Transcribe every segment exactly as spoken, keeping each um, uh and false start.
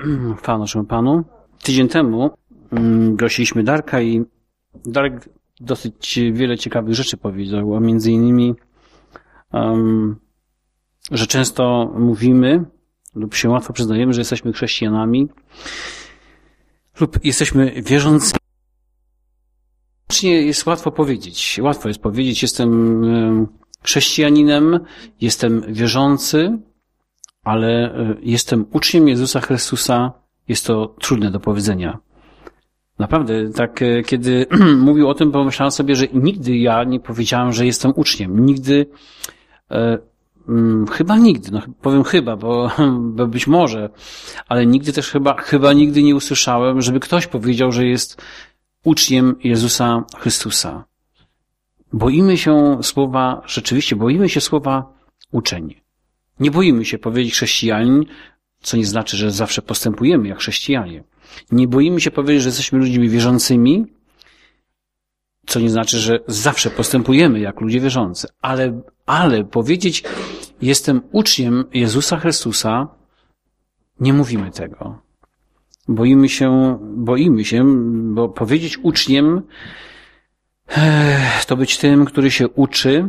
Chwała naszemu Panu. Tydzień temu um, gościliśmy Darka i Darek dosyć wiele ciekawych rzeczy powiedział, a między innymi, um, że często mówimy lub się łatwo przyznajemy, że jesteśmy chrześcijanami lub jesteśmy wierzącymi. Jest łatwo powiedzieć. Łatwo jest powiedzieć, jestem um, chrześcijaninem, jestem wierzący, ale jestem uczniem Jezusa Chrystusa, jest to trudne do powiedzenia. Naprawdę, tak kiedy mówił o tym, pomyślałem sobie, że nigdy ja nie powiedziałem, że jestem uczniem. Nigdy, e, m, chyba nigdy, no powiem chyba, bo, bo być może, ale nigdy też chyba, chyba nigdy nie usłyszałem, żeby ktoś powiedział, że jest uczniem Jezusa Chrystusa. Boimy się słowa, rzeczywiście boimy się słowa uczeń. Nie boimy się powiedzieć chrześcijanin, co nie znaczy, że zawsze postępujemy jak chrześcijanie. Nie boimy się powiedzieć, że jesteśmy ludźmi wierzącymi, co nie znaczy, że zawsze postępujemy jak ludzie wierzący. Ale, ale powiedzieć, jestem uczniem Jezusa Chrystusa, nie mówimy tego. Boimy się, boimy się, bo powiedzieć uczniem to być tym, który się uczy,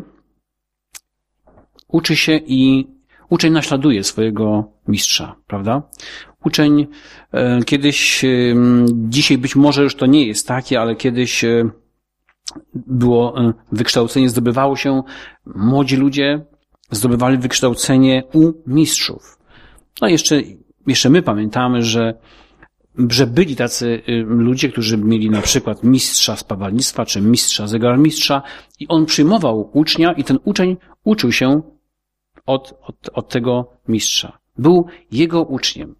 uczy się i uczeń naśladuje swojego mistrza, prawda? Uczeń e, kiedyś, e, dzisiaj być może już to nie jest takie, ale kiedyś e, było e, wykształcenie, zdobywało się, młodzi ludzie zdobywali wykształcenie u mistrzów. No jeszcze, jeszcze my pamiętamy, że, że byli tacy e, ludzie, którzy mieli na przykład mistrza spawalnictwa, czy mistrza zegarmistrza i on przyjmował ucznia i ten uczeń uczył się Od, od, od tego mistrza. Był jego uczniem.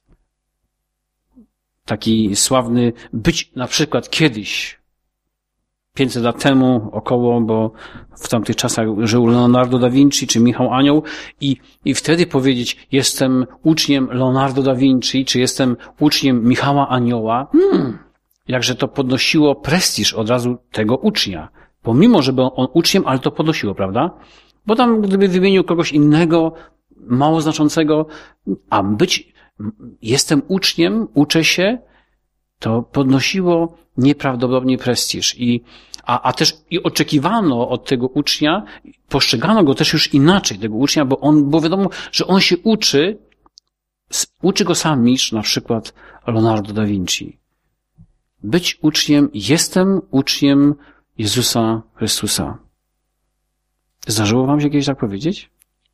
Taki sławny, być na przykład kiedyś, pięćset lat temu około, bo w tamtych czasach żył Leonardo da Vinci czy Michał Anioł i, i wtedy powiedzieć, jestem uczniem Leonardo da Vinci, czy jestem uczniem Michała Anioła, hmm, jakże to podnosiło prestiż od razu tego ucznia. Pomimo, że był on uczniem, ale to podnosiło, prawda? Bo tam, gdyby wymienił kogoś innego, mało znaczącego, a być, jestem uczniem, uczę się, to podnosiło nieprawdopodobnie prestiż. I, a, a też i oczekiwano od tego ucznia, postrzegano go też już inaczej, tego ucznia, bo on, bo wiadomo, że on się uczy, uczy go sam mistrz, na przykład Leonardo da Vinci. Być uczniem, jestem uczniem Jezusa Chrystusa. Zdarzyło wam się kiedyś tak powiedzieć?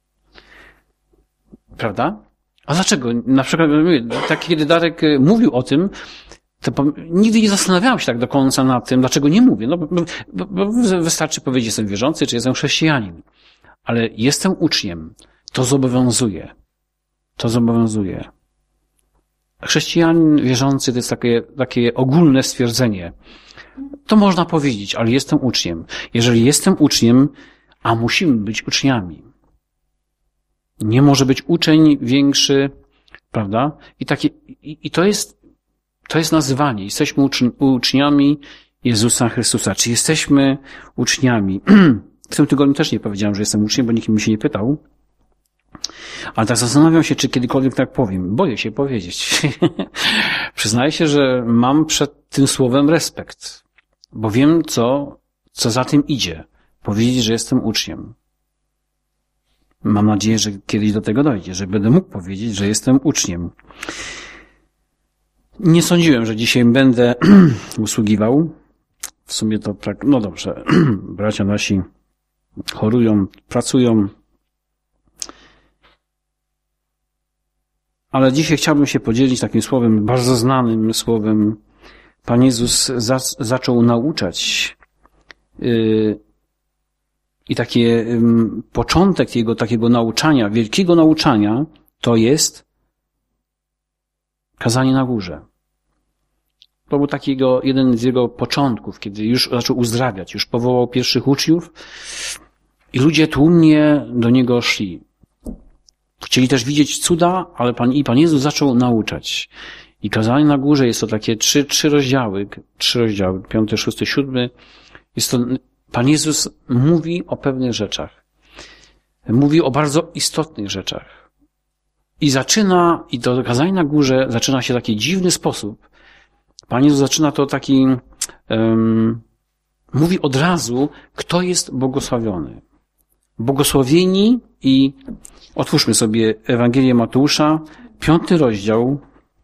Prawda? A dlaczego? Na przykład, tak kiedy Darek mówił o tym, to nigdy nie zastanawiałem się tak do końca nad tym, dlaczego nie mówię. No, bo, bo, bo wystarczy powiedzieć, jestem wierzący, czy jestem chrześcijanin. Ale jestem uczniem. To zobowiązuje. To zobowiązuje. Chrześcijanin wierzący to jest takie, takie ogólne stwierdzenie. To można powiedzieć, ale jestem uczniem. Jeżeli jestem uczniem, a musimy być uczniami. Nie może być uczeń większy, prawda? I takie, i, i to jest, to jest nazywanie. Jesteśmy uczni, uczniami Jezusa Chrystusa. Czy jesteśmy uczniami? W tym tygodniu też nie powiedziałem, że jestem uczniem, bo nikt mi się nie pytał. Ale tak zastanawiam się, czy kiedykolwiek tak powiem. Boję się powiedzieć. Przyznaję się, że mam przed tym słowem respekt, bo wiem, co, co za tym idzie. Powiedzieć, że jestem uczniem. Mam nadzieję, że kiedyś do tego dojdzie, że będę mógł powiedzieć, że jestem uczniem. Nie sądziłem, że dzisiaj będę usługiwał. W sumie to tak, no dobrze, bracia nasi chorują, pracują. Ale dzisiaj chciałbym się podzielić takim słowem, bardzo znanym słowem. Pan Jezus za, zaczął nauczać yy, I taki um, początek jego takiego nauczania, wielkiego nauczania, to jest kazanie na górze. To był taki jego, jeden z jego początków, kiedy już zaczął uzdrawiać, już powołał pierwszych uczniów i ludzie tłumnie do niego szli. Chcieli też widzieć cuda, ale Pan, i Pan Jezus zaczął nauczać. I kazanie na górze jest to takie trzy, trzy rozdziały, trzy rozdziały, piąty, szósty, siódmy. Jest to Pan Jezus mówi o pewnych rzeczach. Mówi o bardzo istotnych rzeczach. I zaczyna, i to kazanie na górze zaczyna się w taki dziwny sposób. Pan Jezus zaczyna to taki, um, mówi od razu, kto jest błogosławiony. Błogosławieni i otwórzmy sobie Ewangelię Mateusza, piąty rozdział.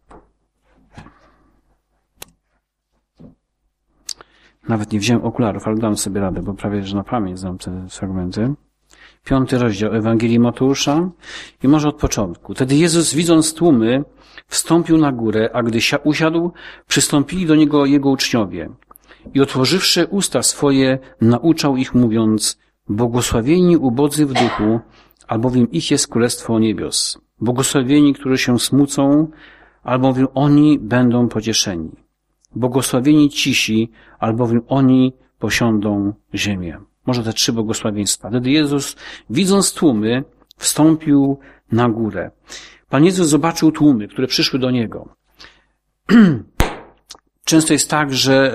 Nawet nie wziąłem okularów, ale dam sobie radę, bo prawie że na pamięć znam te fragmenty. Piąty rozdział Ewangelii Mateusza i może od początku. Wtedy Jezus, widząc tłumy, wstąpił na górę, a gdy usiadł, przystąpili do Niego Jego uczniowie. I otworzywszy usta swoje, nauczał ich, mówiąc: błogosławieni ubodzy w duchu, albowiem ich jest Królestwo Niebios. Błogosławieni, którzy się smucą, albowiem oni będą pocieszeni. Błogosławieni cisi, albowiem oni posiądą ziemię. Może te trzy błogosławieństwa. Wtedy Jezus, widząc tłumy, wstąpił na górę. Pan Jezus zobaczył tłumy, które przyszły do Niego. Często jest tak, że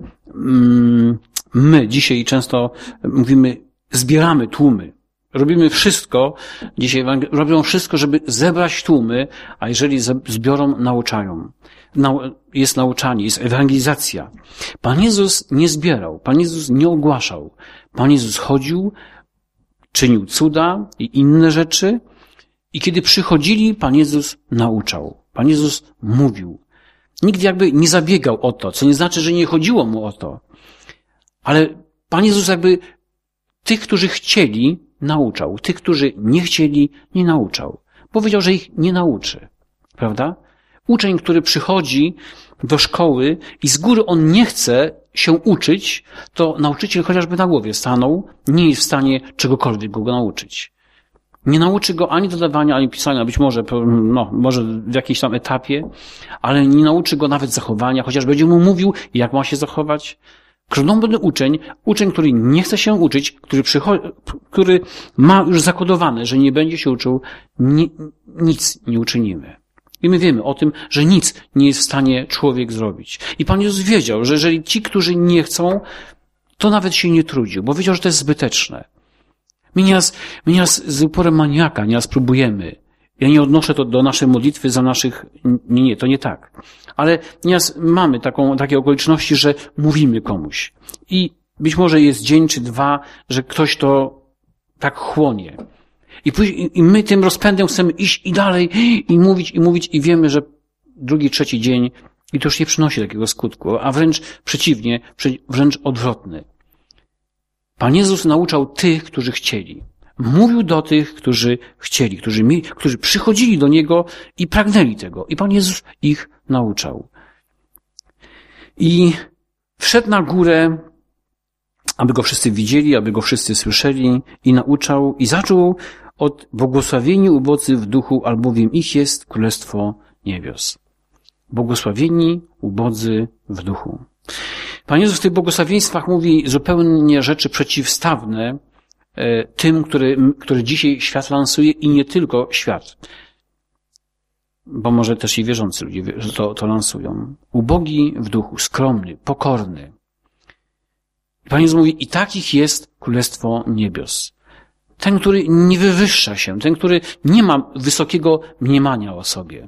my dzisiaj często mówimy, zbieramy tłumy. Robimy wszystko, dzisiaj robią wszystko, żeby zebrać tłumy, a jeżeli zbiorą, nauczają. Jest nauczanie, jest ewangelizacja. Pan Jezus nie zbierał, Pan Jezus nie ogłaszał. Pan Jezus chodził, czynił cuda i inne rzeczy i kiedy przychodzili, Pan Jezus nauczał. Pan Jezus mówił. Nikt jakby nie zabiegał o to, co nie znaczy, że nie chodziło mu o to. Ale Pan Jezus jakby tych, którzy chcieli, nauczał. Tych, którzy nie chcieli, nie nauczał. Powiedział, że ich nie nauczy. Prawda? Uczeń, który przychodzi do szkoły i z góry on nie chce się uczyć, to nauczyciel chociażby na głowie stanął, nie jest w stanie czegokolwiek go nauczyć. Nie nauczy go ani dodawania, ani pisania, być może, no, może w jakimś tam etapie, ale nie nauczy go nawet zachowania, chociaż będzie mu mówił, jak ma się zachować. Królobny uczeń, uczeń, który nie chce się uczyć, który przychodzi, który ma już zakodowane, że nie będzie się uczył, ni, nic nie uczynimy. I my wiemy o tym, że nic nie jest w stanie człowiek zrobić. I Pan Jezus wiedział, że jeżeli ci, którzy nie chcą, to nawet się nie trudził, bo wiedział, że to jest zbyteczne. My nieraz, my nieraz z uporem maniaka nieraz próbujemy. Ja nie odnoszę to do naszej modlitwy za naszych... Nie, nie, to nie tak. Ale nieraz mamy taką, takie okoliczności, że mówimy komuś. I być może jest dzień czy dwa, że ktoś to tak chłonie. I, później, I my tym rozpędem chcemy iść i dalej, i mówić, i mówić, i wiemy, że drugi, trzeci dzień i to już nie przynosi takiego skutku, a wręcz przeciwnie, wręcz odwrotny. Pan Jezus nauczał tych, którzy chcieli. Mówił do tych, którzy chcieli, którzy, mieli, którzy przychodzili do Niego i pragnęli tego. I Pan Jezus ich nauczał. I wszedł na górę, aby Go wszyscy widzieli, aby Go wszyscy słyszeli i nauczał i zaczął od błogosławieni ubodzy w duchu, albowiem ich jest Królestwo Niebios. Błogosławieni ubodzy w duchu. Pan Jezus w tych błogosławieństwach mówi zupełnie rzeczy przeciwstawne tym, który, który dzisiaj świat lansuje i nie tylko świat. Bo może też i wierzący ludzie to, to lansują. Ubogi w duchu, skromny, pokorny. Pan Jezus mówi, i takich jest Królestwo Niebios. Ten, który nie wywyższa się, ten, który nie ma wysokiego mniemania o sobie.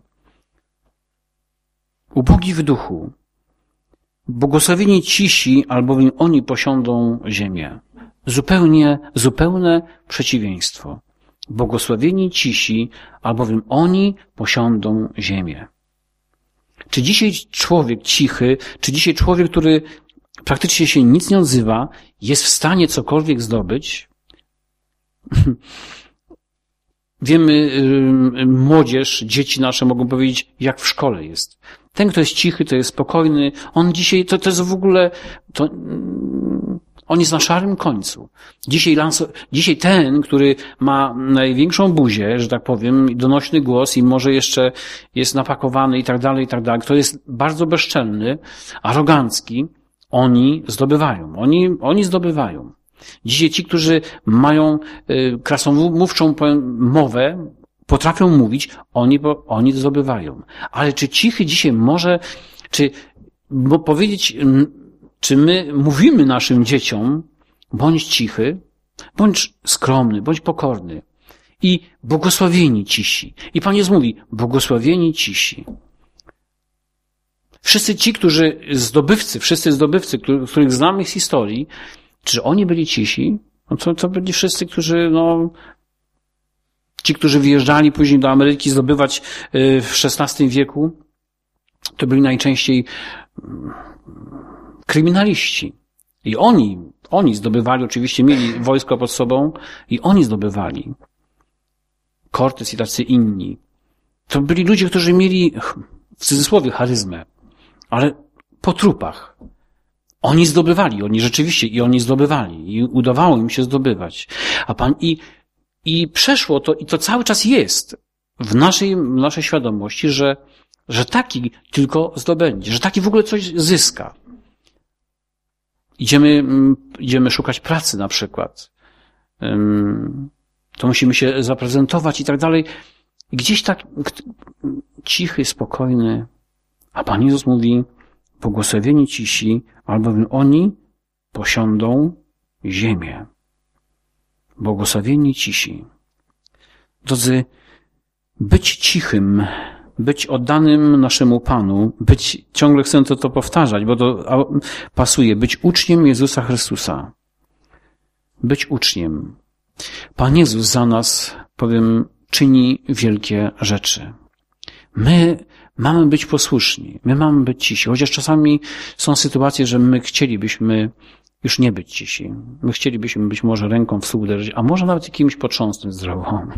Ubogi w duchu. Błogosławieni cisi, albowiem oni posiądą ziemię. Zupełnie, zupełne przeciwieństwo. Błogosławieni cisi, albowiem oni posiądą ziemię. Czy dzisiaj człowiek cichy, czy dzisiaj człowiek, który praktycznie się nic nie odzywa, jest w stanie cokolwiek zdobyć? Wiemy, młodzież, dzieci nasze mogą powiedzieć, jak w szkole jest. Ten, kto jest cichy, to jest spokojny. On dzisiaj, to, to jest w ogóle, to, on jest na szarym końcu. Dzisiaj, lanso, dzisiaj ten, który ma największą buzię, że tak powiem, donośny głos i może jeszcze jest napakowany i tak dalej, i tak dalej, kto jest bardzo bezczelny, arogancki, oni zdobywają. Oni, oni zdobywają. Dzisiaj ci, którzy mają y, krasomówczą mowę, potrafią mówić, oni, bo oni zdobywają. Ale czy cichy dzisiaj może, czy bo powiedzieć, czy my mówimy naszym dzieciom, bądź cichy, bądź skromny, bądź pokorny. I błogosławieni cisi. I Pan Jezus mówi, błogosławieni cisi. Wszyscy ci, którzy zdobywcy, wszyscy zdobywcy, których znamy z historii, czy oni byli cisi? No to, to byli wszyscy, którzy, no, ci, którzy wyjeżdżali później do Ameryki zdobywać w szesnastym wieku, to byli najczęściej kryminaliści. I oni, oni zdobywali, oczywiście mieli wojsko pod sobą i oni zdobywali. Cortez i tacy inni. To byli ludzie, którzy mieli, w cudzysłowie, charyzmę, ale po trupach. Oni zdobywali, oni rzeczywiście i oni zdobywali i udawało im się zdobywać. A Pan i, i przeszło to, i to cały czas jest w naszej, w naszej świadomości, że, że taki tylko zdobędzie, że taki w ogóle coś zyska. Idziemy, idziemy szukać pracy na przykład. To musimy się zaprezentować i tak dalej. I gdzieś tak cichy, spokojny. A Pan Jezus mówi, błogosławieni cisi, albowiem oni posiądą ziemię. Błogosławieni cisi. Drodzy, być cichym, być oddanym naszemu Panu, być, ciągle chcę to, to powtarzać, bo to pasuje, być uczniem Jezusa Chrystusa. Być uczniem. Pan Jezus za nas, powiem, czyni wielkie rzeczy. My mamy być posłuszni, my mamy być cisi, chociaż czasami są sytuacje, że my chcielibyśmy już nie być cisi. My chcielibyśmy być może ręką w stół uderzyć, a może nawet jakimś potrząsnąć zdrowo.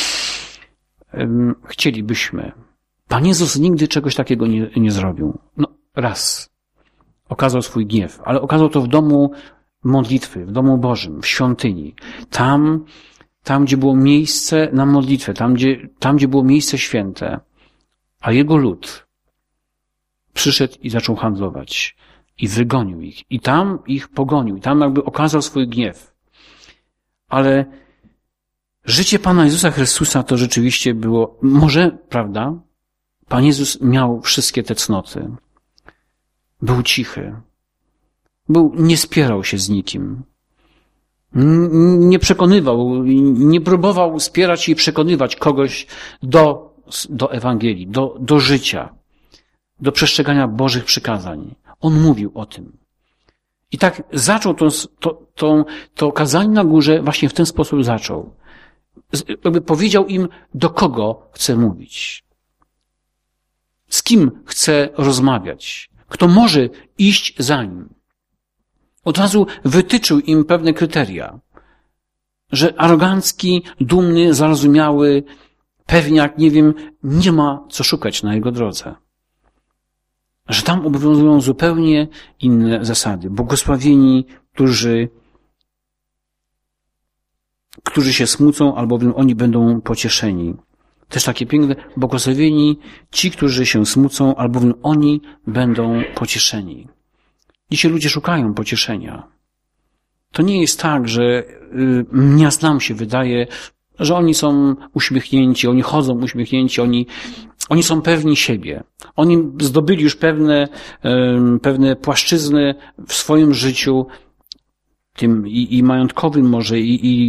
Chcielibyśmy. Pan Jezus nigdy czegoś takiego nie, nie zrobił. No, raz. Okazał swój gniew, ale okazał to w domu modlitwy, w domu Bożym, w świątyni. Tam, tam gdzie było miejsce na modlitwę, tam gdzie, tam, gdzie było miejsce święte. A jego lud przyszedł i zaczął handlować. I wygonił ich. I tam ich pogonił. I tam jakby okazał swój gniew. Ale życie Pana Jezusa Chrystusa to rzeczywiście było, może, prawda, Pan Jezus miał wszystkie te cnoty. Był cichy. Był, nie spierał się z nikim. Nie przekonywał, nie próbował spierać i przekonywać kogoś do, do Ewangelii, do, do życia, do przestrzegania Bożych przykazań. On mówił o tym. I tak zaczął to, to, to, to kazanie na górze, właśnie w ten sposób zaczął. Jakby powiedział im, do kogo chce mówić. Z kim chce rozmawiać. Kto może iść za nim. Od razu wytyczył im pewne kryteria. Że arogancki, dumny, zarozumiały, pewniak, nie wiem, nie ma co szukać na jego drodze. Że tam obowiązują zupełnie inne zasady. Błogosławieni, którzy, którzy się smucą, albowiem oni będą pocieszeni. Też takie piękne, błogosławieni ci, którzy się smucą, albowiem oni będą pocieszeni. Dzisiaj ludzie szukają pocieszenia. To nie jest tak, że mnie nam się wydaje, że oni są uśmiechnięci, oni chodzą uśmiechnięci, oni, oni są pewni siebie. Oni zdobyli już pewne, pewne płaszczyzny w swoim życiu, tym i, i majątkowym może, i, i,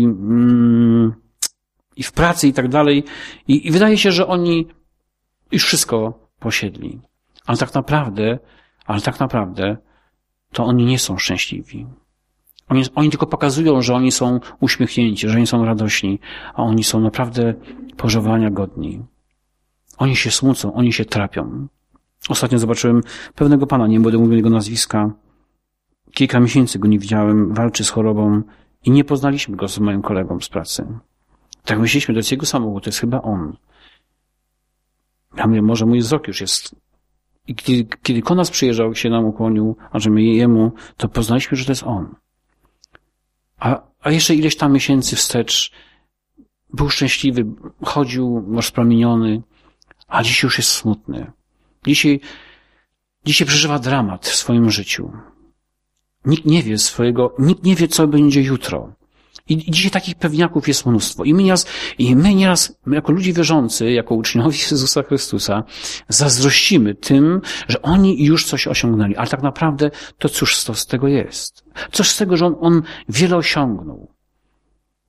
i w pracy i tak dalej. I, I wydaje się, że oni już wszystko posiedli. Ale tak naprawdę, ale tak naprawdę to oni nie są szczęśliwi. Oni, oni tylko pokazują, że oni są uśmiechnięci, że oni są radośni, a oni są naprawdę pożałowania godni. Oni się smucą, oni się trapią. Ostatnio zobaczyłem pewnego pana, nie będę mówił jego nazwiska. Kilka miesięcy go nie widziałem, walczy z chorobą i nie poznaliśmy go z moim kolegą z pracy. Tak myśleliśmy, to jest jego samochód, to jest chyba on. Ja mówię, może mój wzrok już jest. I kiedy, kiedy Konas przyjeżdżał, się nam ukłonił, a że my jemu, to poznaliśmy, że to jest on. A, a jeszcze ileś tam miesięcy wstecz był szczęśliwy, chodził rozpromieniony, a dzisiaj już jest smutny. Dzisiaj, dzisiaj przeżywa dramat w swoim życiu. Nikt nie wie swojego, nikt nie wie, co będzie jutro. I dzisiaj takich pewniaków jest mnóstwo. I my nieraz, i my nieraz, my jako ludzie wierzący, jako uczniowie Jezusa Chrystusa, zazdrościmy tym, że oni już coś osiągnęli. Ale tak naprawdę, to cóż to z tego jest? Cóż z tego, że on, on wiele osiągnął?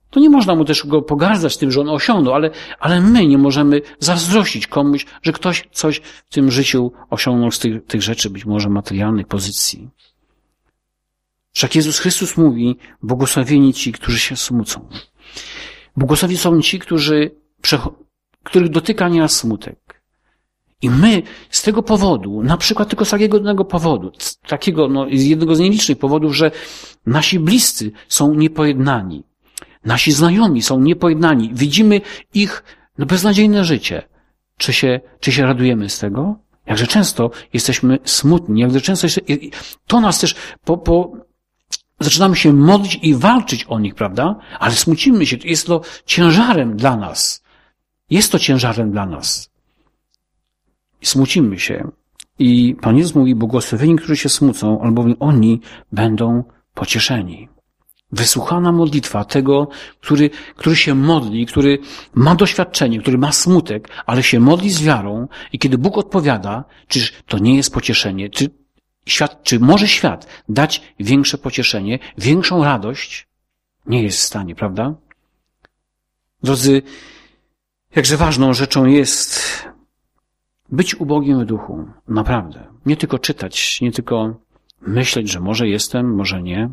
To nie można mu też go pogardzać tym, że on osiągnął, ale, ale my nie możemy zazdrościć komuś, że ktoś coś w tym życiu osiągnął z tych, tych rzeczy, być może materialnych, pozycji. Wszak Jezus Chrystus mówi, błogosławieni ci, którzy się smucą. Błogosławieni są ci, którzy, których dotyka nieraz smutek. I my z tego powodu, na przykład tylko z takiego jednego powodu, takiego, no, z jednego z nielicznych powodów, że nasi bliscy są niepojednani. Nasi znajomi są niepojednani. Widzimy ich no, beznadziejne życie. Czy się, czy się radujemy z tego? Jakże często jesteśmy smutni, jakże często jest, to nas też po, po, zaczynamy się modlić i walczyć o nich, prawda? Ale smucimy się. Jest to ciężarem dla nas. Jest to ciężarem dla nas. I smucimy się. I Pan Jezus mówi, błogosławieni, którzy się smucą, albowiem oni będą pocieszeni. Wysłuchana modlitwa tego, który, który się modli, który ma doświadczenie, który ma smutek, ale się modli z wiarą i kiedy Bóg odpowiada, czyż to nie jest pocieszenie? Czy świat, czy może świat dać większe pocieszenie, większą radość? Nie jest w stanie, prawda? Drodzy, jakże ważną rzeczą jest być ubogim w duchu. Naprawdę. Nie tylko czytać, nie tylko myśleć, że może jestem, może nie.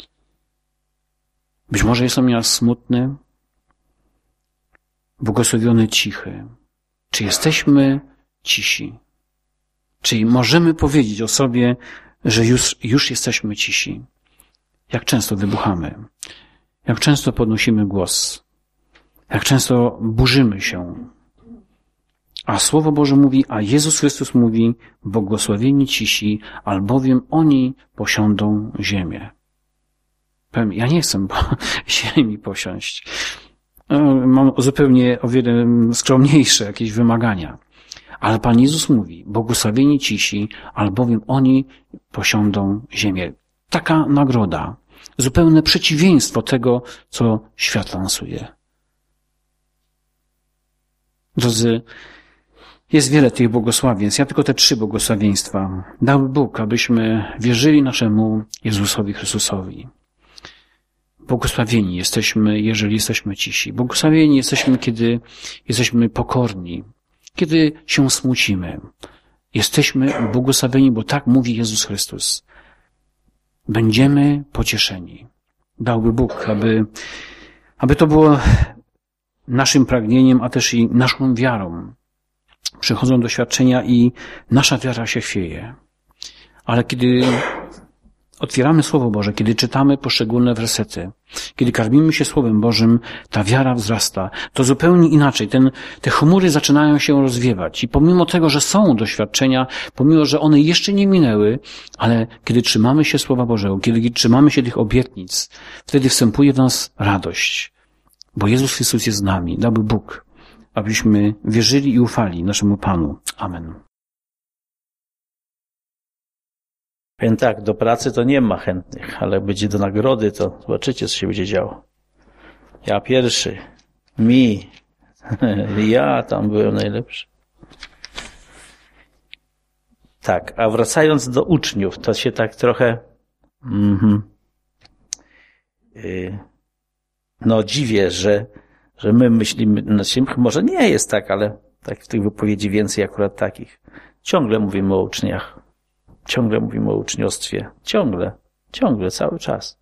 Być może jestem nieraz smutny, błogosławiony, cichy. Czy jesteśmy cisi? Czy możemy powiedzieć o sobie, że już, już jesteśmy cisi? Jak często wybuchamy? Jak często podnosimy głos? Jak często burzymy się? A Słowo Boże mówi, a Jezus Chrystus mówi, błogosławieni cisi, albowiem oni posiądą ziemię. Powiem, ja nie chcę ziemi posiąść. Mam zupełnie o wiele skromniejsze jakieś wymagania. Ale Pan Jezus mówi, błogosławieni cisi, albowiem oni posiądą ziemię. Taka nagroda. Zupełne przeciwieństwo tego, co świat lansuje. Drodzy, jest wiele tych błogosławieństw. Ja tylko te trzy błogosławieństwa. Dał Bóg, abyśmy wierzyli naszemu Jezusowi Chrystusowi. Błogosławieni jesteśmy, jeżeli jesteśmy cisi. Błogosławieni jesteśmy, kiedy jesteśmy pokorni, kiedy się smucimy. Jesteśmy błogosławieni, bo tak mówi Jezus Chrystus. Będziemy pocieszeni. Dałby Bóg, aby, aby to było naszym pragnieniem, a też i naszą wiarą. Przychodzą doświadczenia i nasza wiara się chwieje. Ale kiedy otwieramy Słowo Boże, kiedy czytamy poszczególne wersety, kiedy karmimy się Słowem Bożym, ta wiara wzrasta. To zupełnie inaczej. Ten, te chmury zaczynają się rozwiewać. I pomimo tego, że są doświadczenia, pomimo, że one jeszcze nie minęły, ale kiedy trzymamy się Słowa Bożego, kiedy trzymamy się tych obietnic, wtedy wstępuje w nas radość. Bo Jezus Chrystus jest z nami. Dałby Bóg, abyśmy wierzyli i ufali naszemu Panu. Amen. Powiem tak, do pracy to nie ma chętnych, ale jak będzie do nagrody, to zobaczycie, co się będzie działo. Ja pierwszy, mi, ja tam byłem najlepszy. Tak, a wracając do uczniów, to się tak trochę mm, yy, no dziwię, że, że my myślimy, znaczy, może nie jest tak, ale tak w tych wypowiedzi więcej akurat takich. Ciągle mówimy o uczniach. Ciągle mówimy o uczniostwie. Ciągle. Ciągle, cały czas.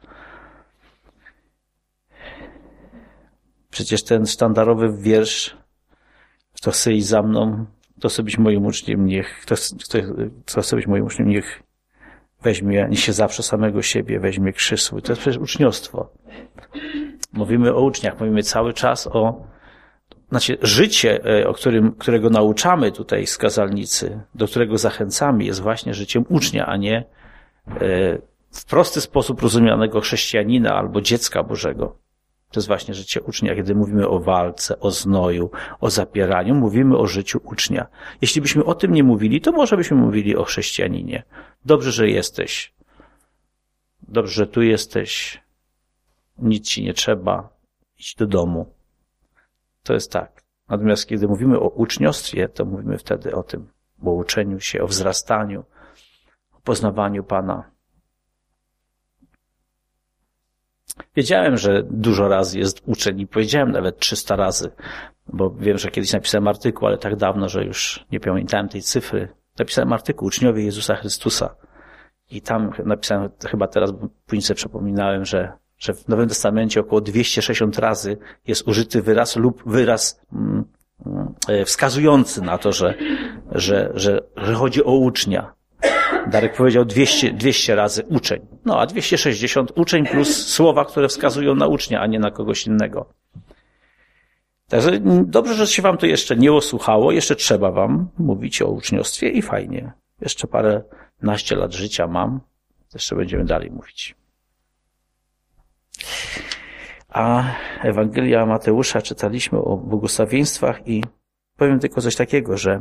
Przecież ten sztandarowy wiersz, kto chce iść za mną, kto chce być moim uczniem, niech, kto, kto, kto chce być moim uczniem, niech weźmie, niech się zawsze samego siebie, weźmie krzyż swój. To jest przecież uczniostwo. Mówimy o uczniach, mówimy cały czas o, znaczy życie, o którym, którego nauczamy tutaj z kazalnicy, do którego zachęcamy, jest właśnie życiem ucznia, a nie w prosty sposób rozumianego chrześcijanina albo dziecka Bożego. To jest właśnie życie ucznia. Kiedy mówimy o walce, o znoju, o zapieraniu, mówimy o życiu ucznia. Jeśli byśmy o tym nie mówili, to może byśmy mówili o chrześcijaninie. Dobrze, że jesteś. Dobrze, że tu jesteś. Nic ci nie trzeba. Idź do domu. To jest tak. Natomiast kiedy mówimy o uczniostwie, to mówimy wtedy o tym, o uczeniu się, o wzrastaniu, o poznawaniu Pana. Wiedziałem, że dużo razy jest uczeń i powiedziałem nawet trzysta razy, bo wiem, że kiedyś napisałem artykuł, ale tak dawno, że już nie pamiętałem tej cyfry. Napisałem artykuł Uczniowie Jezusa Chrystusa i tam napisałem, chyba teraz później sobie przypominałem, że, że w Nowym Testamencie około dwieście sześćdziesiąt razy jest użyty wyraz lub wyraz mm, wskazujący na to, że, że, że, że chodzi o ucznia. Darek powiedział dwieście, dwieście razy uczeń. No, a dwieście sześćdziesiąt uczeń plus słowa, które wskazują na ucznia, a nie na kogoś innego. Także dobrze, że się wam to jeszcze nie osłuchało. Jeszcze trzeba wam mówić o uczniostwie i fajnie. Jeszcze parę naście lat życia mam. Jeszcze będziemy dalej mówić. A Ewangelia Mateusza czytaliśmy o błogosławieństwach i powiem tylko coś takiego, że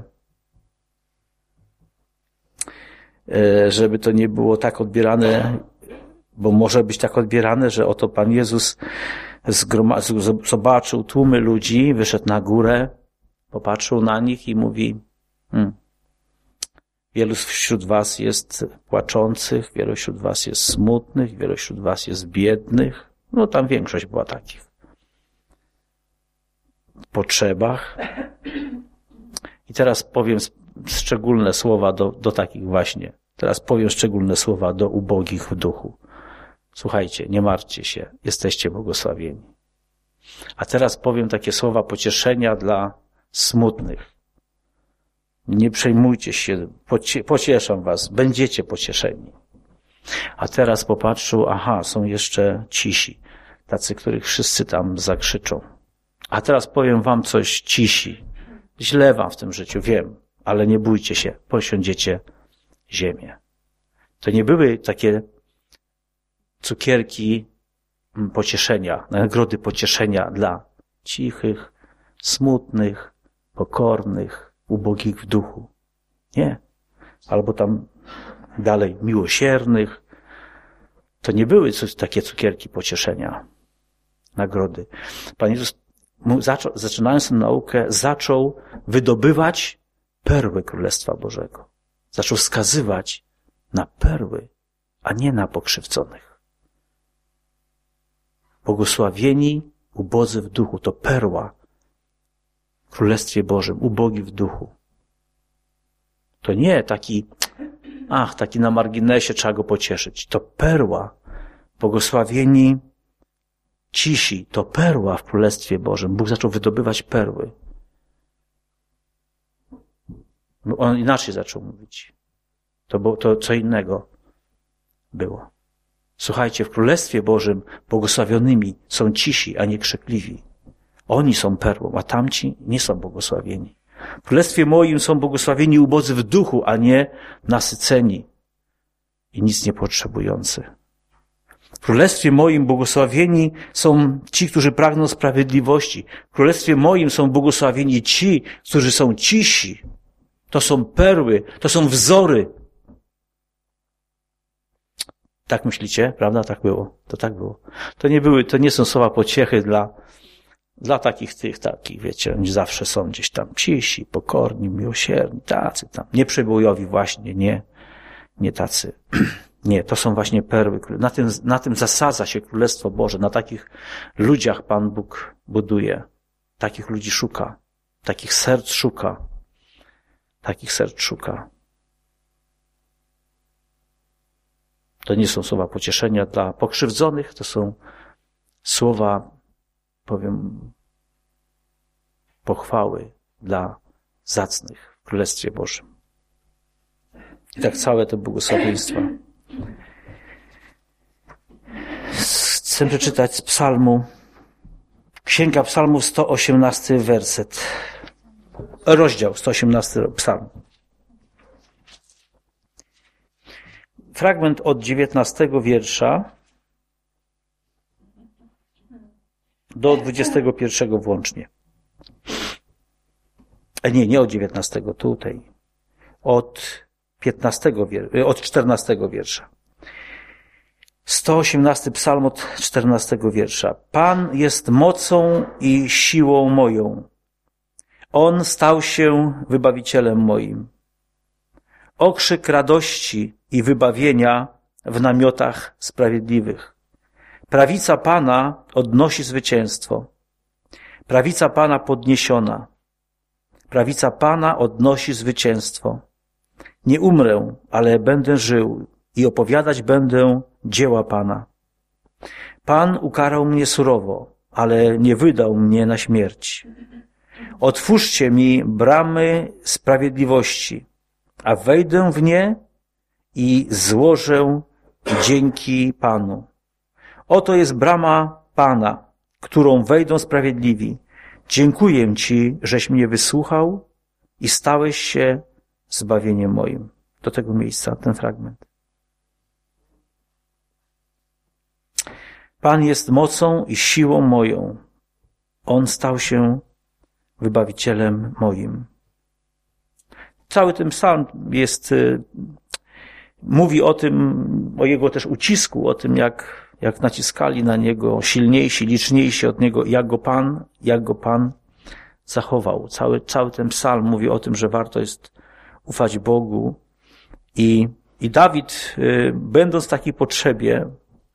żeby to nie było tak odbierane, bo może być tak odbierane, że oto Pan Jezus zobaczył tłumy ludzi, wyszedł na górę, popatrzył na nich i mówi, hmm, wielu wśród was jest płaczących, wielu wśród was jest smutnych, wielu wśród was jest biednych. No tam większość była takich. W potrzebach. I teraz powiem szczególne słowa do, do takich właśnie. Teraz powiem szczególne słowa do ubogich w duchu. Słuchajcie, nie martwcie się, jesteście błogosławieni. A teraz powiem takie słowa pocieszenia dla smutnych. Nie przejmujcie się, pocie, pocieszam was, będziecie pocieszeni. A teraz popatrzył, aha, są jeszcze cisi, tacy, których wszyscy tam zakrzyczą. A teraz powiem wam coś cisi. Źle wam w tym życiu, wiem, ale nie bójcie się, posiądziecie ziemię. To nie były takie cukierki pocieszenia, nagrody pocieszenia dla cichych, smutnych, pokornych, ubogich w duchu. Nie. Albo tam dalej miłosiernych. To nie były takie cukierki pocieszenia, nagrody. Pan Jezus, zaczął, zaczynając tę naukę, zaczął wydobywać perły Królestwa Bożego. Zaczął wskazywać na perły, a nie na pokrzywdzonych. Błogosławieni ubodzy w duchu to perła w Królestwie Bożym, ubogi w duchu. To nie taki, ach, taki na marginesie, trzeba go pocieszyć. To perła. Błogosławieni cisi, to perła w Królestwie Bożym. Bóg zaczął wydobywać perły. On inaczej zaczął mówić. To było to co innego było. Słuchajcie, w Królestwie Bożym błogosławionymi są cisi, a nie krzykliwi. Oni są perłą, a tamci nie są błogosławieni. W Królestwie moim są błogosławieni ubodzy w duchu, a nie nasyceni i nic nie potrzebujący. W Królestwie moim błogosławieni są ci, którzy pragną sprawiedliwości. W Królestwie moim są błogosławieni ci, którzy są cisi. To są perły, to są wzory. Tak myślicie, prawda? Tak było. To tak było. To nie były, to nie są słowa pociechy dla, dla takich tych, takich, wiecie, oni zawsze są gdzieś tam cisi, pokorni, miłosierni, tacy tam, nieprzebojowi właśnie, nie, nie tacy. Nie, to są właśnie perły. Na tym, na tym zasadza się Królestwo Boże. Na takich ludziach Pan Bóg buduje. Takich ludzi szuka. Takich serc szuka. Takich serc szuka. To nie są słowa pocieszenia dla pokrzywdzonych, to są słowa, powiem, pochwały dla zacnych w Królestwie Bożym. I tak całe te błogosławieństwa. Chcę przeczytać z psalmu, Księga Psalmów, sto osiemnasty werset, rozdział sto osiemnasty psalm. Fragment od dziewiętnastego wiersza do dwudziestego pierwszego włącznie. E nie, nie od dziewiętnastego, tutaj. Od piętnastego wiersza, od czternastego wiersza. sto osiemnasty psalm od czternastego wiersza. Pan jest mocą i siłą moją. On stał się wybawicielem moim. Okrzyk radości i wybawienia w namiotach sprawiedliwych. Prawica Pana odnosi zwycięstwo. Prawica Pana podniesiona. Prawica Pana odnosi zwycięstwo. Nie umrę, ale będę żył i opowiadać będę dzieła Pana. Pan ukarał mnie surowo, ale nie wydał mnie na śmierć. Otwórzcie mi bramy sprawiedliwości, a wejdę w nie i złożę dzięki Panu. Oto jest brama Pana, którą wejdą sprawiedliwi. Dziękuję Ci, żeś mnie wysłuchał i stałeś się zbawieniem moim. Do tego miejsca ten fragment. Pan jest mocą i siłą moją. On stał się wybawicielem moim. Cały ten psalm jest, mówi o tym, o jego też ucisku, o tym, jak, jak naciskali na niego silniejsi, liczniejsi od niego, jak go Pan, jak go Pan zachował. Cały, cały ten psalm mówi o tym, że warto jest ufać Bogu. I, i Dawid, będąc w takiej potrzebie,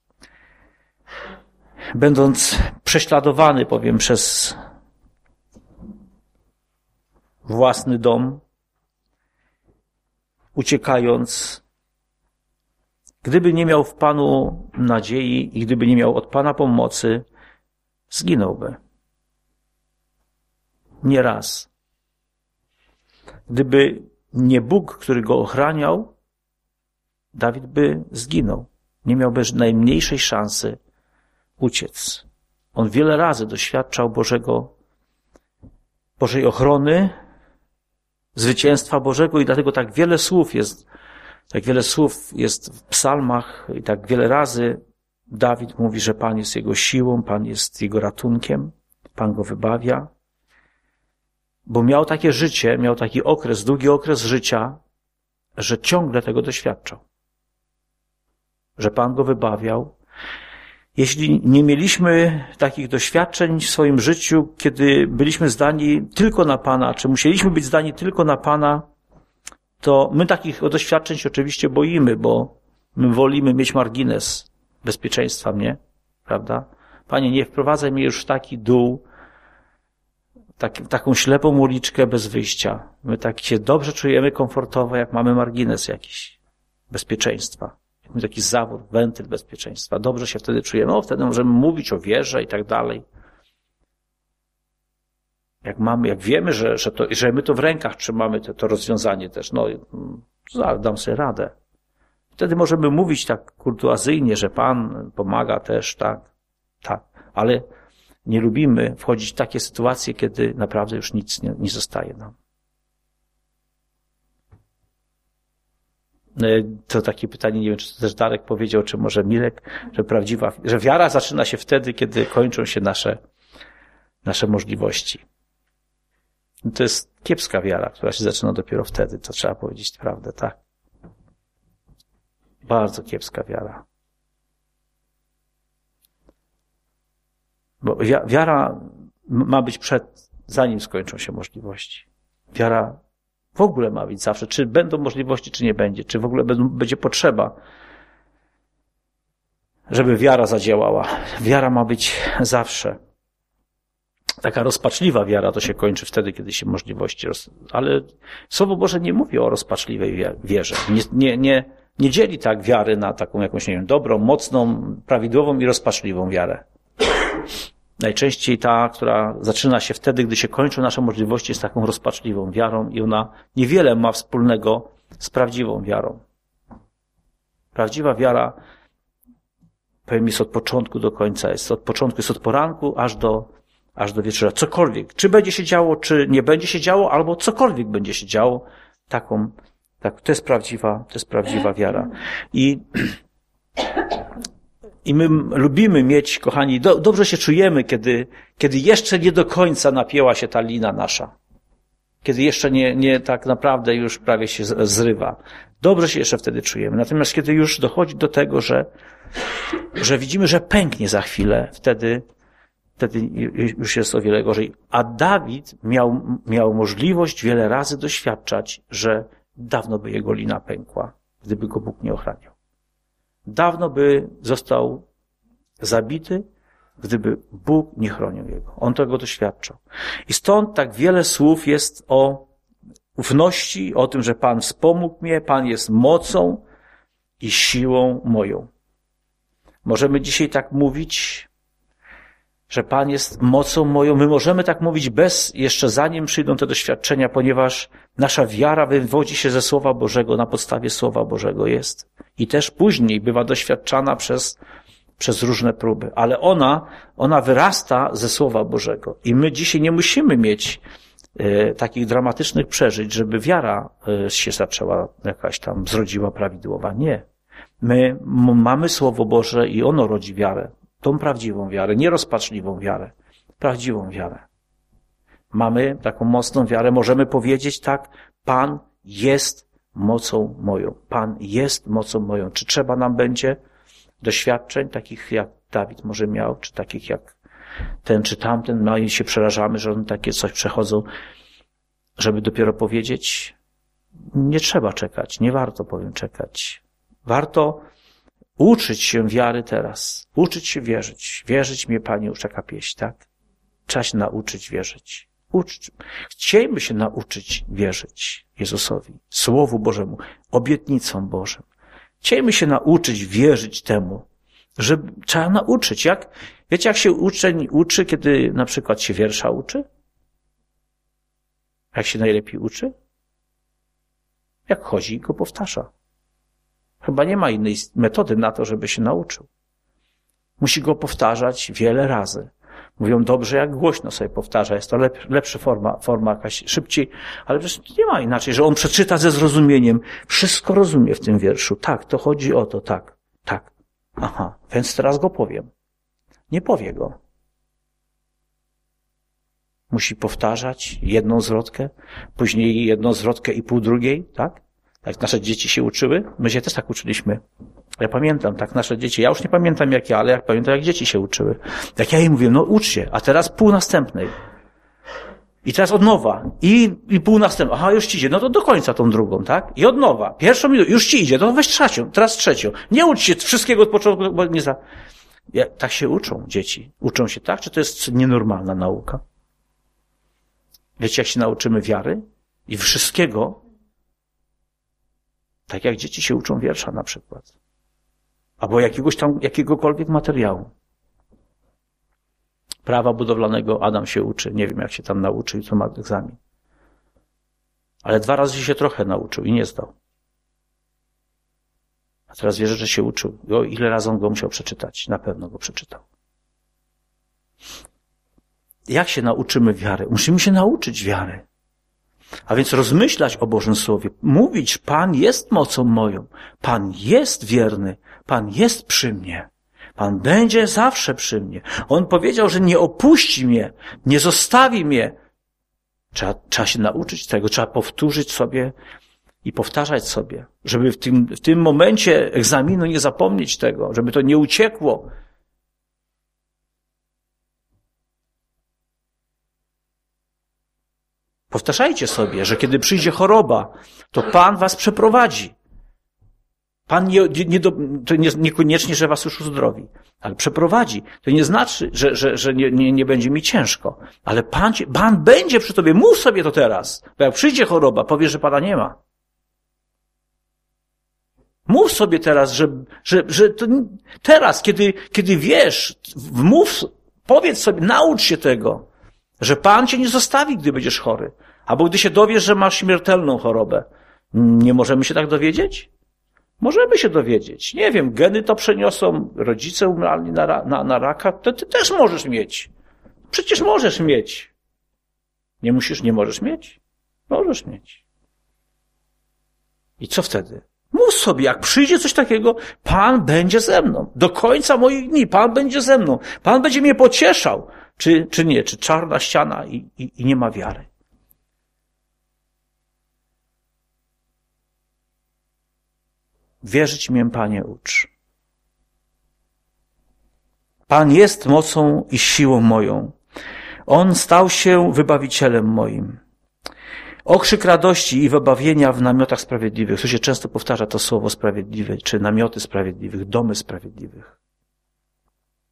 będąc prześladowany, powiem, przez własny dom, uciekając, gdyby nie miał w Panu nadziei i gdyby nie miał od Pana pomocy, zginąłby. Nie raz. Gdyby nie Bóg, który go ochraniał, Dawid by zginął. Nie miałby najmniejszej szansy uciec. On wiele razy doświadczał Bożego, Bożej ochrony, zwycięstwa Bożego i dlatego tak wiele słów jest, tak wiele słów jest w psalmach i tak wiele razy Dawid mówi, że Pan jest jego siłą, Pan jest jego ratunkiem, Pan go wybawia. Bo miał takie życie, miał taki okres, długi okres życia, że ciągle tego doświadczał. Że Pan go wybawiał. Jeśli nie mieliśmy takich doświadczeń w swoim życiu, kiedy byliśmy zdani tylko na Pana, czy musieliśmy być zdani tylko na Pana, to my takich doświadczeń się oczywiście boimy, bo my wolimy mieć margines bezpieczeństwa mnie, prawda? Panie, nie wprowadzaj mnie już w taki dół, tak, taką ślepą uliczkę bez wyjścia. My tak się dobrze czujemy komfortowo, jak mamy margines jakiś bezpieczeństwa. Taki zawór, wentyl bezpieczeństwa. Dobrze się wtedy czujemy. O, wtedy możemy mówić o wierze i tak dalej. Jak mamy, jak wiemy, że, że, to, że my to w rękach trzymamy, to, to rozwiązanie też, no, dam sobie radę. Wtedy możemy mówić tak kurtuazyjnie, że Pan pomaga też, tak, tak. Ale nie lubimy wchodzić w takie sytuacje, kiedy naprawdę już nic nie, nie zostaje nam. To takie pytanie, nie wiem, czy to też Darek powiedział, czy może Mirek, że prawdziwa, że wiara zaczyna się wtedy, kiedy kończą się nasze, nasze możliwości. To jest kiepska wiara, która się zaczyna dopiero wtedy, to trzeba powiedzieć prawdę, tak? Bardzo kiepska wiara. Bo wiara ma być przed, zanim skończą się możliwości. Wiara w ogóle ma być zawsze, czy będą możliwości, czy nie będzie, czy w ogóle będzie potrzeba, żeby wiara zadziałała. Wiara ma być zawsze. Taka rozpaczliwa wiara to się kończy wtedy, kiedy się możliwości, roz... ale Słowo Boże nie mówi o rozpaczliwej wierze. Nie, nie, nie, nie dzieli tak wiary na taką jakąś, nie wiem, dobrą, mocną, prawidłową i rozpaczliwą wiarę. Najczęściej ta, która zaczyna się wtedy, gdy się kończą nasze możliwości, jest taką rozpaczliwą wiarą i ona niewiele ma wspólnego z prawdziwą wiarą. Prawdziwa wiara, powiem, jest od początku do końca. Jest od początku, jest od poranku aż do, aż do wieczora. Cokolwiek. Czy będzie się działo, czy nie będzie się działo, albo cokolwiek będzie się działo. Taką, tak, to jest prawdziwa, to jest prawdziwa wiara. I I my lubimy mieć, kochani, do, dobrze się czujemy, kiedy, kiedy jeszcze nie do końca napięła się ta lina nasza. Kiedy jeszcze nie, nie tak naprawdę już prawie się zrywa. Dobrze się jeszcze wtedy czujemy. Natomiast kiedy już dochodzi do tego, że, że widzimy, że pęknie za chwilę, wtedy, wtedy już jest o wiele gorzej. A Dawid miał, miał możliwość wiele razy doświadczać, że dawno by jego lina pękła, gdyby go Bóg nie ochraniał. Dawno by został zabity, gdyby Bóg nie chronił jego. On tego doświadczał. I stąd tak wiele słów jest o ufności, o tym, że Pan wspomógł mnie, Pan jest mocą i siłą moją. Możemy dzisiaj tak mówić, że Pan jest mocą moją. My możemy tak mówić bez, jeszcze zanim przyjdą te doświadczenia, ponieważ nasza wiara wywodzi się ze Słowa Bożego, na podstawie Słowa Bożego jest. I też później bywa doświadczana przez, przez różne próby. Ale ona, ona wyrasta ze Słowa Bożego. I my dzisiaj nie musimy mieć e, takich dramatycznych przeżyć, żeby wiara e, się zaczęła jakaś tam zrodziła prawidłowa. Nie. My m- mamy Słowo Boże i ono rodzi wiarę. Tą prawdziwą wiarę, nierozpaczliwą wiarę. Prawdziwą wiarę. Mamy taką mocną wiarę. Możemy powiedzieć tak, Pan jest mocą moją. Pan jest mocą moją. Czy trzeba nam będzie doświadczeń, takich jak Dawid może miał, czy takich jak ten, czy tamten, no i się przerażamy, że on takie coś przechodzą, żeby dopiero powiedzieć, nie trzeba czekać, nie warto powiem czekać. Warto uczyć się wiary teraz, uczyć się wierzyć. Wierzyć mnie, Panie, ucz, taka pieśń, tak? Trzeba się nauczyć wierzyć. Uczyć. Chciejmy się nauczyć wierzyć Jezusowi, Słowu Bożemu, obietnicom Bożym. Chciejmy się nauczyć wierzyć temu, że trzeba nauczyć. Jak, wiecie, jak się uczeń uczy, kiedy na przykład się wiersza uczy? Jak się najlepiej uczy? Jak chodzi i go powtarza. Chyba nie ma innej metody na to, żeby się nauczył. Musi go powtarzać wiele razy. Mówią dobrze, jak głośno sobie powtarza. Jest to lep, lepsza forma, forma jakaś szybciej, ale przecież nie ma inaczej, że on przeczyta ze zrozumieniem. Wszystko rozumie w tym wierszu. Tak, to chodzi o to, tak, tak. Aha, więc teraz go powiem. Nie powie go. Musi powtarzać jedną zwrotkę, później jedną zwrotkę i pół drugiej, tak? Jak nasze dzieci się uczyły, my się też tak uczyliśmy. Ja pamiętam, tak nasze dzieci, ja już nie pamiętam jak ja, ale jak pamiętam jak dzieci się uczyły. Jak ja im mówię, no ucz się, a teraz pół następnej. I teraz od nowa. I, i pół następnej. Aha, już ci idzie, no to do końca tą drugą, tak? I od nowa. Pierwszą minutę, już ci idzie, no weź trzecią, teraz trzecią. Nie ucz się wszystkiego od początku, bo nie za... Ja, tak się uczą dzieci. Uczą się tak, czy to jest nienormalna nauka? Wiecie, jak się nauczymy wiary i wszystkiego, tak jak dzieci się uczą wiersza na przykład. Albo jakiegoś tam, jakiegokolwiek materiału. Prawa budowlanego Adam się uczy. Nie wiem, jak się tam nauczył i co ma egzamin. Ale dwa razy się trochę nauczył i nie zdał. A teraz wierzę, że się uczył. O, ile razy on go musiał przeczytać? Na pewno go przeczytał. Jak się nauczymy wiary? Musimy się nauczyć wiary. A więc rozmyślać o Bożym Słowie. Mówić, Pan jest mocą moją. Pan jest wierny. Pan jest przy mnie. Pan będzie zawsze przy mnie. On powiedział, że nie opuści mnie, nie zostawi mnie. Trzeba, trzeba się nauczyć tego, trzeba powtórzyć sobie i powtarzać sobie, żeby w tym, w tym momencie egzaminu nie zapomnieć tego, żeby to nie uciekło. Powtarzajcie sobie, że kiedy przyjdzie choroba, to Pan was przeprowadzi. Pan nie, nie do, to nie, niekoniecznie, że was już uzdrowi, ale przeprowadzi. To nie znaczy, że, że, że nie, nie, nie będzie mi ciężko. Ale Pan, Pan będzie przy tobie. Mów sobie to teraz. Bo jak przyjdzie choroba, powiesz, że Pana nie ma. Mów sobie teraz, że, że, że to teraz, kiedy, kiedy wiesz, mów, powiedz sobie, naucz się tego, że Pan cię nie zostawi, gdy będziesz chory. Albo gdy się dowiesz, że masz śmiertelną chorobę. Nie możemy się tak dowiedzieć? Możemy się dowiedzieć. Nie wiem, geny to przeniosą, rodzice umarli na, na, na raka, to ty też możesz mieć. Przecież możesz mieć. Nie musisz, nie możesz mieć? Możesz mieć. I co wtedy? Mów sobie, jak przyjdzie coś takiego, Pan będzie ze mną. Do końca moich dni Pan będzie ze mną. Pan będzie mnie pocieszał. Czy, czy nie? Czy czarna ściana i, i, i nie ma wiary? Wierzyć mię, Panie, ucz. Pan jest mocą i siłą moją. On stał się wybawicielem moim. Okrzyk radości i wybawienia w namiotach sprawiedliwych. Tu się często powtarza to słowo sprawiedliwe, czy namioty sprawiedliwych, domy sprawiedliwych.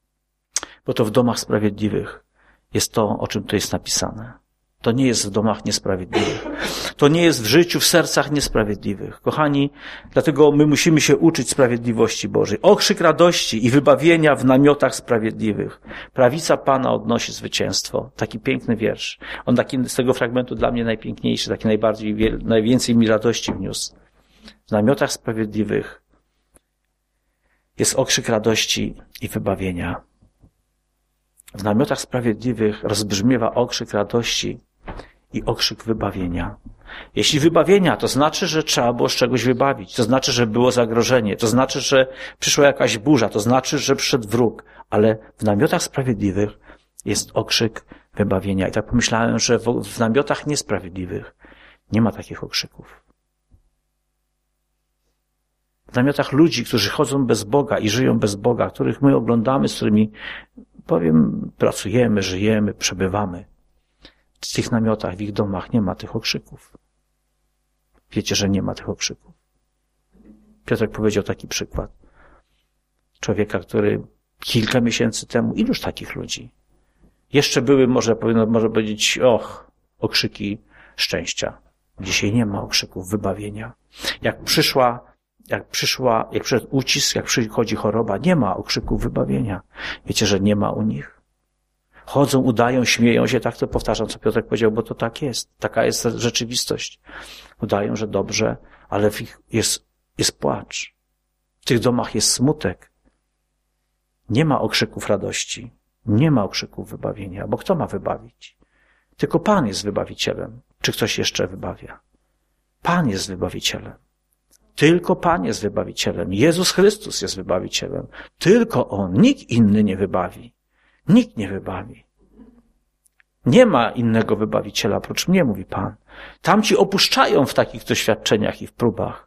Bo to w domach sprawiedliwych jest to, o czym tu jest napisane. To nie jest w domach niesprawiedliwych. To nie jest w życiu, w sercach niesprawiedliwych. Kochani, dlatego my musimy się uczyć sprawiedliwości Bożej. Okrzyk radości i wybawienia w namiotach sprawiedliwych. Prawica Pana odnosi zwycięstwo. Taki piękny wiersz. On taki z tego fragmentu dla mnie najpiękniejszy, taki najbardziej, najwięcej mi radości wniósł. W namiotach sprawiedliwych jest okrzyk radości i wybawienia. W namiotach sprawiedliwych rozbrzmiewa okrzyk radości i okrzyk wybawienia. Jeśli wybawienia, to znaczy, że trzeba było z czegoś wybawić. To znaczy, że było zagrożenie. To znaczy, że przyszła jakaś burza. To znaczy, że przyszedł wróg. Ale w namiotach sprawiedliwych jest okrzyk wybawienia. I tak pomyślałem, że w, w namiotach niesprawiedliwych nie ma takich okrzyków. W namiotach ludzi, którzy chodzą bez Boga i żyją bez Boga, których my oglądamy, z którymi, powiem, pracujemy, żyjemy, przebywamy. W tych namiotach, w ich domach nie ma tych okrzyków. Wiecie, że nie ma tych okrzyków. Piotrek powiedział taki przykład. Człowieka, który kilka miesięcy temu, iluż takich ludzi? Jeszcze były, może, powinno, może powiedzieć, och, okrzyki szczęścia. Dzisiaj nie ma okrzyków wybawienia. Jak przyszła Jak przyszła, jak przyszedł ucisk, jak przychodzi choroba, nie ma okrzyków wybawienia. Wiecie, że nie ma u nich? Chodzą, udają, śmieją się, tak to powtarzam, co Piotrek powiedział, bo to tak jest. Taka jest rzeczywistość. Udają, że dobrze, ale w ich jest, jest płacz. W tych domach jest smutek. Nie ma okrzyków radości. Nie ma okrzyków wybawienia, bo kto ma wybawić? Tylko Pan jest wybawicielem. Czy ktoś jeszcze wybawia? Pan jest wybawicielem. Tylko Pan jest wybawicielem. Jezus Chrystus jest wybawicielem. Tylko On. Nikt inny nie wybawi. Nikt nie wybawi. Nie ma innego wybawiciela oprócz mnie, mówi Pan. Tamci opuszczają w takich doświadczeniach i w próbach.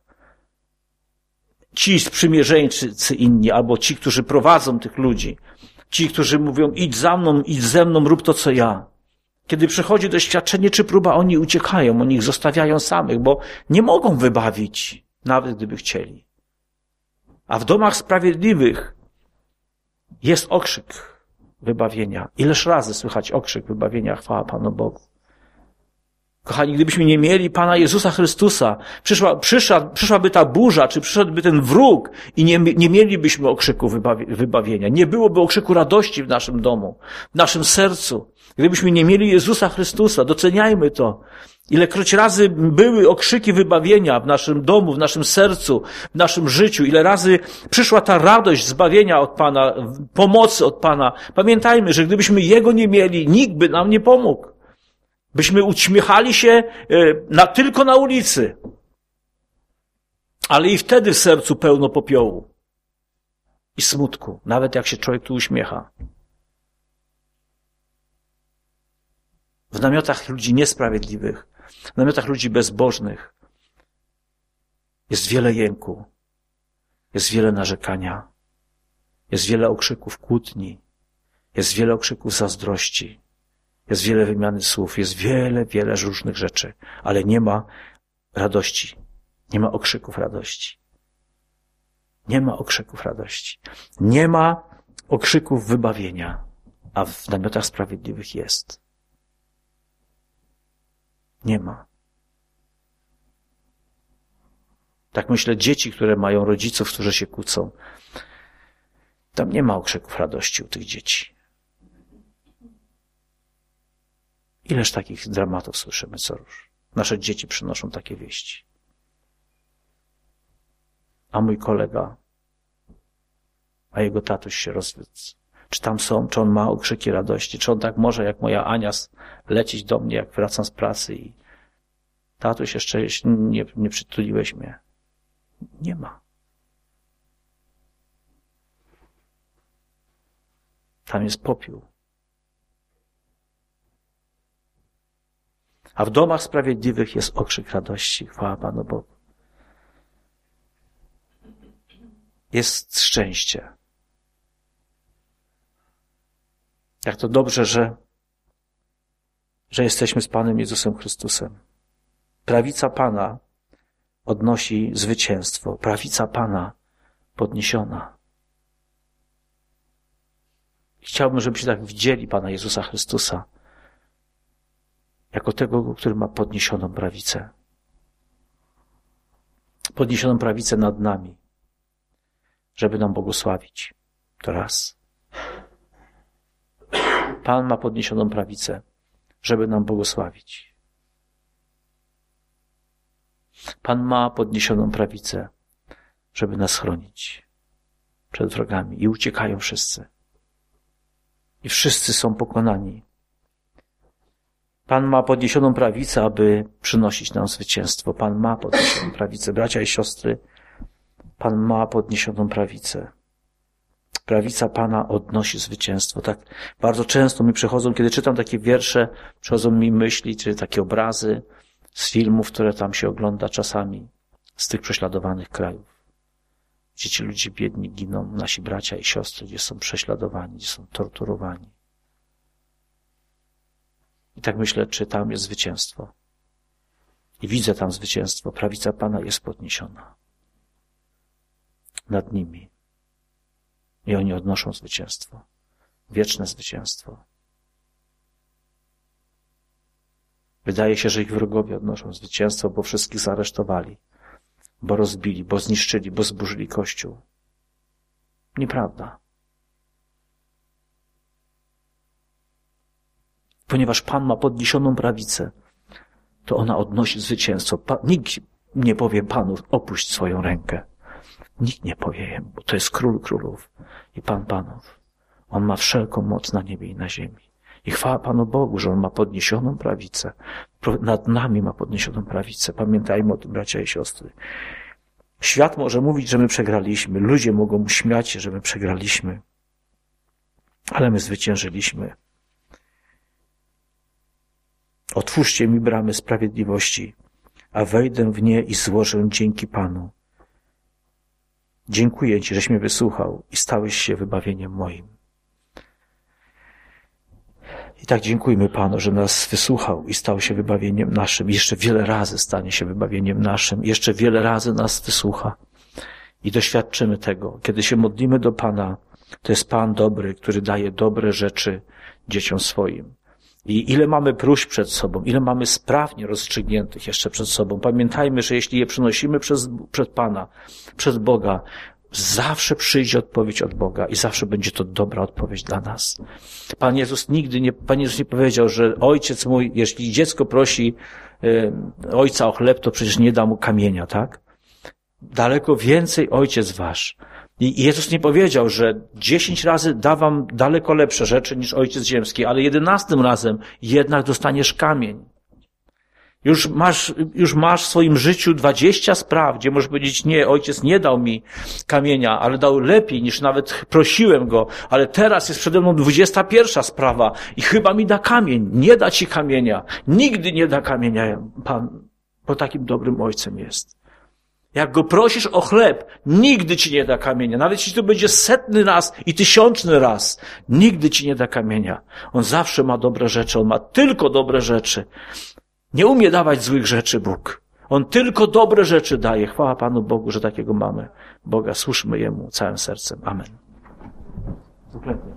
Ci sprzymierzeńcy inni, albo ci, którzy prowadzą tych ludzi. Ci, którzy mówią, idź za mną, idź ze mną, rób to, co ja. Kiedy przychodzi doświadczenie czy próba, oni uciekają, oni ich zostawiają samych, bo nie mogą wybawić. Nawet gdyby chcieli. A w domach sprawiedliwych jest okrzyk wybawienia. Ileż razy słychać okrzyk wybawienia, chwała Panu Bogu. Kochani, gdybyśmy nie mieli Pana Jezusa Chrystusa, przyszła, przyszła, przyszłaby ta burza, czy przyszedłby ten wróg i nie, nie mielibyśmy okrzyku wybawienia. Nie byłoby okrzyku radości w naszym domu, w naszym sercu. Gdybyśmy nie mieli Jezusa Chrystusa, doceniajmy to. Ilekroć razy były okrzyki wybawienia w naszym domu, w naszym sercu, w naszym życiu, ile razy przyszła ta radość zbawienia od Pana, pomocy od Pana. Pamiętajmy, że gdybyśmy Jego nie mieli, nikt by nam nie pomógł. Byśmy uśmiechali się na, tylko na ulicy. Ale i wtedy w sercu pełno popiołu i smutku, nawet jak się człowiek tu uśmiecha. W namiotach ludzi niesprawiedliwych, w namiotach ludzi bezbożnych jest wiele jęku, jest wiele narzekania, jest wiele okrzyków kłótni, jest wiele okrzyków zazdrości, jest wiele wymiany słów, jest wiele, wiele różnych rzeczy, ale nie ma radości, nie ma okrzyków radości. Nie ma okrzyków radości. Nie ma okrzyków wybawienia, a w namiotach sprawiedliwych jest. Nie ma. Tak myślę, dzieci, które mają rodziców, którzy się kłócą, tam nie ma okrzyków radości u tych dzieci. Ileż takich dramatów słyszymy co róż. Nasze dzieci przynoszą takie wieści. A mój kolega, a jego tatuś się rozwiódł. Czy tam są, czy on ma okrzyki radości, czy on tak może, jak moja Ania, lecieć do mnie, jak wracam z pracy i tatuś, jeszcze nie, nie przytuliłeś mnie. Nie ma. Tam jest popiół. A w domach sprawiedliwych jest okrzyk radości. Chwała Panu Bogu. Jest szczęście. Jak to dobrze, że, że jesteśmy z Panem Jezusem Chrystusem. Prawica Pana odnosi zwycięstwo. Prawica Pana podniesiona. Chciałbym, żebyście tak widzieli Pana Jezusa Chrystusa jako tego, który ma podniesioną prawicę. Podniesioną prawicę nad nami, żeby nam błogosławić. To raz. Pan ma podniesioną prawicę, żeby nam błogosławić. Pan ma podniesioną prawicę, żeby nas chronić przed wrogami. I uciekają wszyscy. I wszyscy są pokonani. Pan ma podniesioną prawicę, aby przynosić nam zwycięstwo. Pan ma podniesioną prawicę. Bracia i siostry, Pan ma podniesioną prawicę. Prawica Pana odnosi zwycięstwo. Tak bardzo często mi przychodzą, kiedy czytam takie wiersze, przychodzą mi myśli, czy takie obrazy z filmów, które tam się ogląda czasami, z tych prześladowanych krajów. Gdzie ci ludzie biedni giną, nasi bracia i siostry, gdzie są prześladowani, gdzie są torturowani. I tak myślę, czy tam jest zwycięstwo. I widzę tam zwycięstwo. Prawica Pana jest podniesiona nad nimi. I oni odnoszą zwycięstwo. Wieczne zwycięstwo. Wydaje się, że ich wrogowie odnoszą zwycięstwo, bo wszystkich zaaresztowali, bo rozbili, bo zniszczyli, bo zburzyli Kościół. Nieprawda. Ponieważ Pan ma podniesioną prawicę, to ona odnosi zwycięstwo. Pan, nikt nie powie Panu, opuść swoją rękę. Nikt nie powie Jemu, bo to jest Król Królów i Pan Panów. On ma wszelką moc na niebie i na ziemi. I chwała Panu Bogu, że On ma podniesioną prawicę. Nad nami ma podniesioną prawicę. Pamiętajmy o tym, bracia i siostry. Świat może mówić, że my przegraliśmy. Ludzie mogą śmiać się, że my przegraliśmy. Ale my zwyciężyliśmy. Otwórzcie mi bramy sprawiedliwości, a wejdę w nie i złożę dzięki Panu. Dziękuję Ci, żeś mnie wysłuchał i stałeś się wybawieniem moim. I tak dziękujmy Panu, że nas wysłuchał i stał się wybawieniem naszym. Jeszcze wiele razy stanie się wybawieniem naszym. Jeszcze wiele razy nas wysłucha. I doświadczymy tego. Kiedy się modlimy do Pana, to jest Pan dobry, który daje dobre rzeczy dzieciom swoim. I ile mamy próśb przed sobą, ile mamy spraw nierozstrzygniętych jeszcze przed sobą. Pamiętajmy, że jeśli je przynosimy przez, przed Pana, przed Boga, zawsze przyjdzie odpowiedź od Boga i zawsze będzie to dobra odpowiedź dla nas. Pan Jezus nigdy nie, Pan Jezus nie powiedział, że ojciec mój, jeśli dziecko prosi y, ojca o chleb, to przecież nie da mu kamienia, tak? Daleko więcej ojciec wasz. I Jezus nie powiedział, że dziesięć razy da wam daleko lepsze rzeczy niż ojciec ziemski, ale jedenastym razem jednak dostaniesz kamień. Już masz, już masz w swoim życiu dwadzieścia spraw, gdzie możesz powiedzieć, nie, ojciec nie dał mi kamienia, ale dał lepiej niż nawet prosiłem go, ale teraz jest przede mną dwudziesta pierwsza sprawa i chyba mi da kamień. Nie da ci kamienia. Nigdy nie da kamienia Pan, bo takim dobrym ojcem jest. Jak go prosisz o chleb, nigdy ci nie da kamienia. Nawet jeśli to będzie setny raz i tysiączny raz, nigdy ci nie da kamienia. On zawsze ma dobre rzeczy, on ma tylko dobre rzeczy. Nie umie dawać złych rzeczy Bóg. On tylko dobre rzeczy daje. Chwała Panu Bogu, że takiego mamy Boga. Służmy Jemu całym sercem. Amen.